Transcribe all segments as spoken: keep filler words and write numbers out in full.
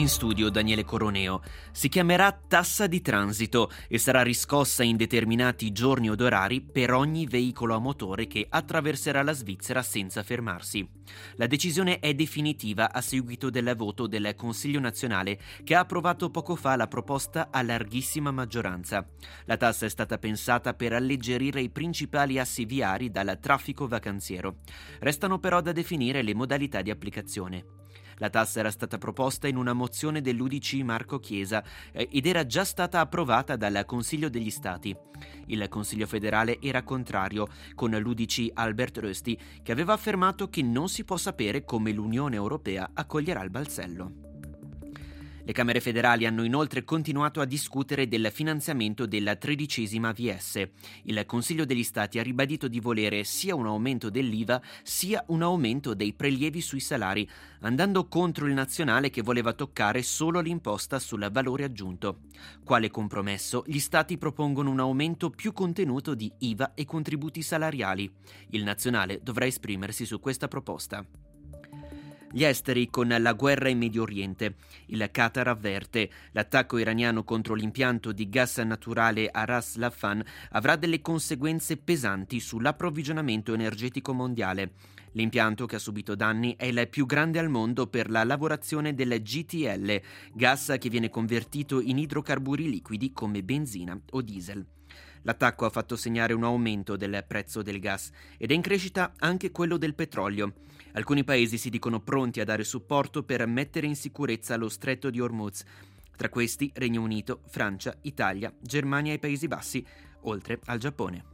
In studio Daniele Coroneo. Si chiamerà tassa di transito e sarà riscossa in determinati giorni od orari per ogni veicolo a motore che attraverserà la Svizzera senza fermarsi. La decisione è definitiva a seguito del voto del Consiglio nazionale che ha approvato poco fa la proposta a larghissima maggioranza. La tassa è stata pensata per alleggerire i principali assi viari dal traffico vacanziero. Restano però da definire le modalità di applicazione. La tassa era stata proposta in una mozione dell'U D C Marco Chiesa eh, ed era già stata approvata dal Consiglio degli Stati. Il Consiglio federale era contrario, con l'U D C Albert Rösti, che aveva affermato che non si può sapere come l'Unione Europea accoglierà il balzello. Le Camere federali hanno inoltre continuato a discutere del finanziamento della tredicesima V S. Il Consiglio degli Stati ha ribadito di volere sia un aumento dell'I V A sia un aumento dei prelievi sui salari, andando contro il nazionale che voleva toccare solo l'imposta sul valore aggiunto. Quale compromesso, gli Stati propongono un aumento più contenuto di I V A e contributi salariali. Il nazionale dovrà esprimersi su questa proposta. Gli esteri con la guerra in Medio Oriente. Il Qatar avverte: l'attacco iraniano contro l'impianto di gas naturale a Ras Laffan avrà delle conseguenze pesanti sull'approvvigionamento energetico mondiale. L'impianto, che ha subito danni, è il più grande al mondo per la lavorazione del G T L, gas che viene convertito in idrocarburi liquidi come benzina o diesel. L'attacco ha fatto segnare un aumento del prezzo del gas ed è in crescita anche quello del petrolio. Alcuni paesi si dicono pronti a dare supporto per mettere in sicurezza lo stretto di Hormuz. Tra questi Regno Unito, Francia, Italia, Germania e Paesi Bassi, oltre al Giappone.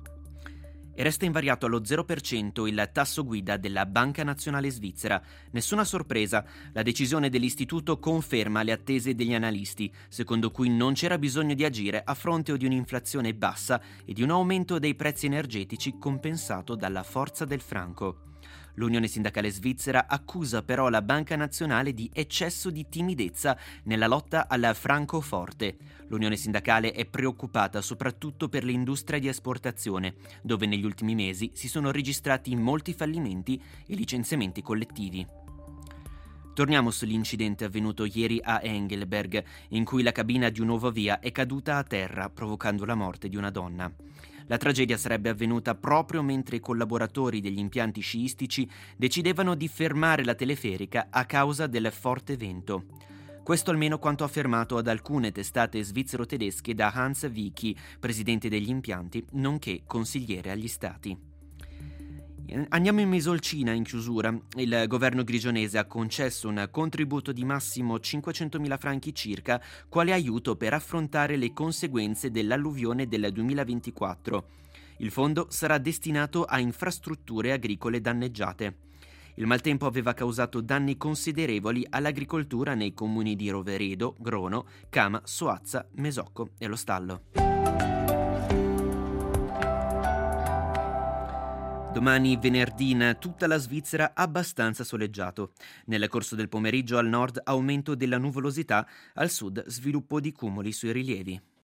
E resta invariato allo zero per cento il tasso guida della Banca Nazionale Svizzera. Nessuna sorpresa, la decisione dell'istituto conferma le attese degli analisti, secondo cui non c'era bisogno di agire a fronte di un'inflazione bassa e di un aumento dei prezzi energetici compensato dalla forza del franco. L'Unione Sindacale Svizzera accusa però la Banca Nazionale di eccesso di timidezza nella lotta al franco forte. L'Unione Sindacale è preoccupata soprattutto per l'industria di esportazione, dove negli ultimi mesi si sono registrati molti fallimenti e licenziamenti collettivi. Torniamo sull'incidente avvenuto ieri a Engelberg, in cui la cabina di un'ovovia è caduta a terra, provocando la morte di una donna. La tragedia sarebbe avvenuta proprio mentre i collaboratori degli impianti sciistici decidevano di fermare la teleferica a causa del forte vento. Questo almeno quanto affermato ad alcune testate svizzero-tedesche da Hans Wicki, presidente degli impianti, nonché consigliere agli stati. Andiamo in Mesolcina in chiusura. Il governo grigionese ha concesso un contributo di massimo cinquecentomila franchi circa quale aiuto per affrontare le conseguenze dell'alluvione del duemilaventiquattro. Il fondo sarà destinato a infrastrutture agricole danneggiate. Il maltempo aveva causato danni considerevoli all'agricoltura nei comuni di Roveredo, Grono, Cama, Soazza, Mesocco e Lo Stallo. Domani venerdì in tutta la Svizzera abbastanza soleggiato. Nel corso del pomeriggio al nord aumento della nuvolosità, al sud sviluppo di cumuli sui rilievi.